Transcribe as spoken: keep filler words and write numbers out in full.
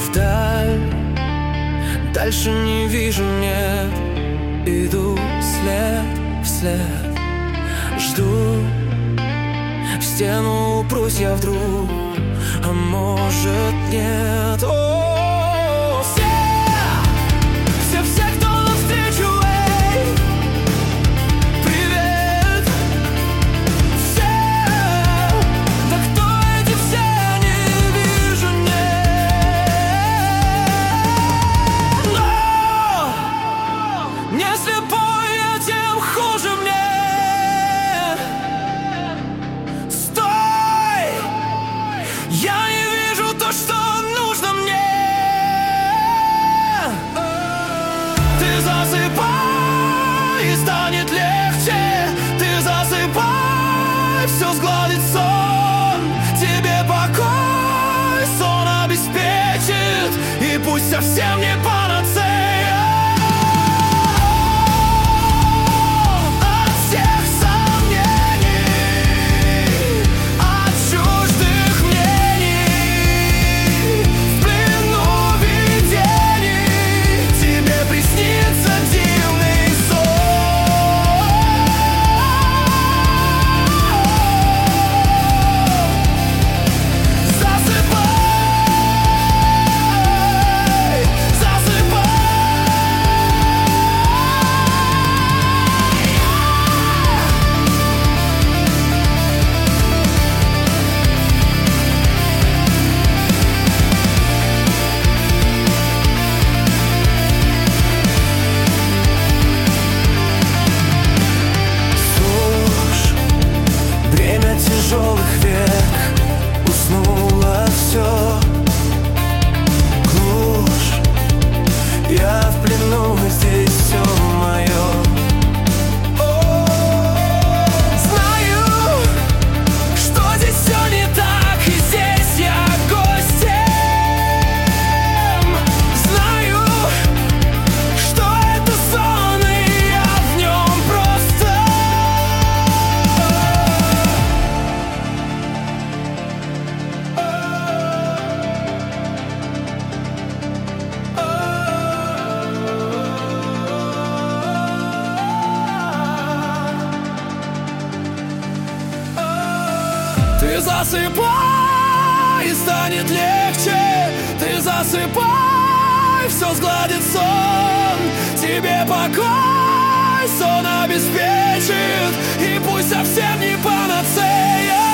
вдаль, дальше не вижу, нет. Иду след вслед, жду, в стену упрусь я вдруг, а может нет. О, все, все, все, кто навстречу, эй, привет. Все, да кто эти все, не вижу, нет. Но не слепой я, тем хуже мне. Я не вижу то, что нужно мне. Ты засыпай, и станет легче. Ты засыпай, все сгладит сон. Тебе покой сон обеспечит, и пусть совсем не панацея. Тяжелых век уснуло все. Глушь, я в плену, здесь все мое. Знаю, что здесь все не так, и здесь я гостем. Знаю, что это сон, и я в нем просто. Ты засыпай, и станет легче. Ты засыпай, все сгладит сон. Тебе покой сон обеспечит, и пусть совсем не панацея.